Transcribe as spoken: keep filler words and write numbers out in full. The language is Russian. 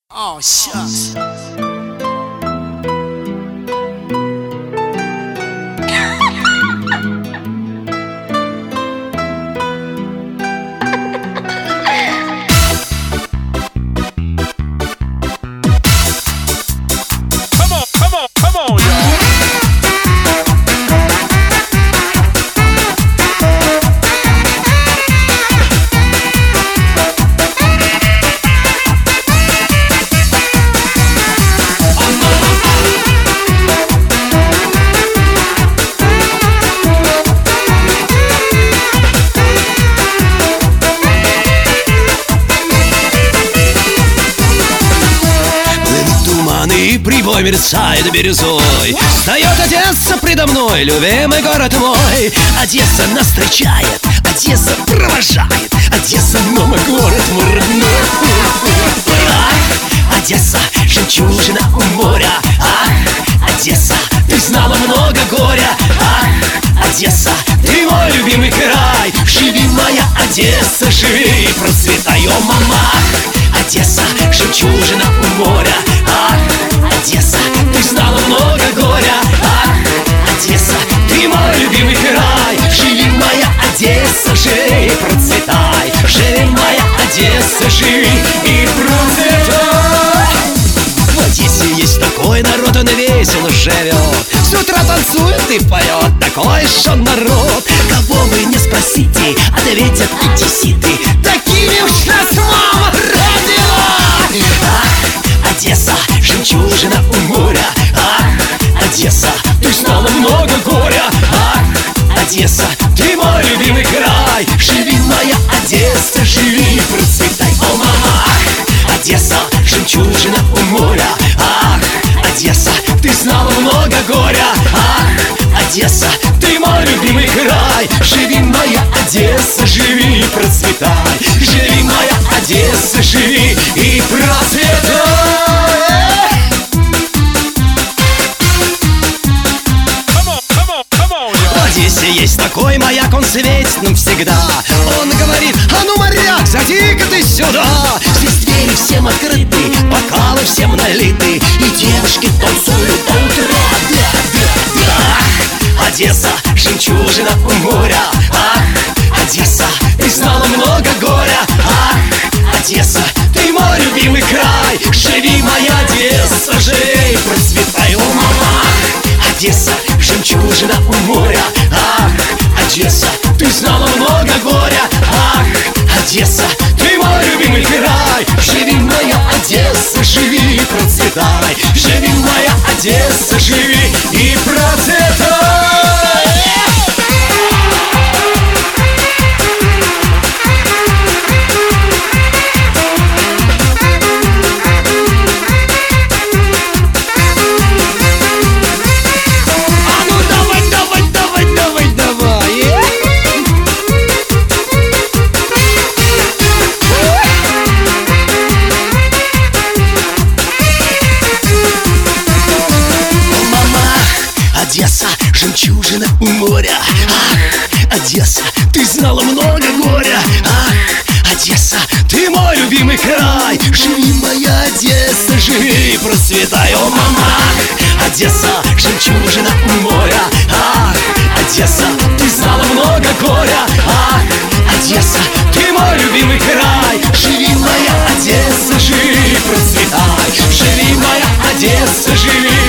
Oh, shucks. И прибой мерцает бирюзой. Встает Одесса предо мной, любимый город мой. Одесса нас встречает, Одесса провожает. Одесса, мама, город мой родной. Ах, Одесса, жемчужина у моря. Ах, Одесса, ты знала много горя. Ах, Одесса, ты мой любимый край. Живи, моя Одесса, живи, процветай, о, мама. Одесса, жемчужина у моря. Ах, Одесса, ты знала много горя. Ах, Одесса, ты мой любимый край. Живи, моя Одесса, живи, процветай. Живи, моя Одесса, живи и процветай. В Одессе есть такой народ, он весело живет. С утра танцует и поет, такой же народ. Кого вы не спросите, ответят одесситы. Такими уж нас мама родила. Ах, Одесса, жемчужина у моря. Ах, Одесса, ты знала много горя. Ах, Одесса, ты мой любимый край. Живи, моя Одесса, живи, процветай, о, мама. Ах, Одесса, жемчужина у моря. Ах, Одесса, ты знала много горя. Ах, Одесса, ты мой любимый край. Живи, моя Одесса, живи, процветай. Живи, моя Одесса, живи и процветай. В Одессе есть такой маяк, он светит нам всегда. Он говорит: а ну, моряк, зайди-ка ты сюда. Здесь двери всем открыты, бокалы всем налиты, и девушки танцуют до утра. Да, да, да. Одесса, жемчужина у моря. Ах, Одесса, ты знала много горя. Ах, Одесса, ты мой любимый край. Живи, моя Одесса, живи, процветай, о, мама. Одесса, жемчужина у моря. Ах, Одесса, ты знала много горя. Ах, Одесса, ты мой любимый край. Живи, моя Одесса, живи, процветай. Живи, моя Одесса, живи и процветай. Одесса, жемчужина у моря. Ах, Одесса, ты знала много горя. Ах, Одесса, ты мой любимый край. Живи, моя Одесса, живи, процветай, о, мама. Одесса, жемчужина у моря. Ах, Одесса, ты знала много горя. Ах, Одесса, ты мой любимый край. Живи, моя Одесса, живи, процветай. Живи, моя Одесса, живи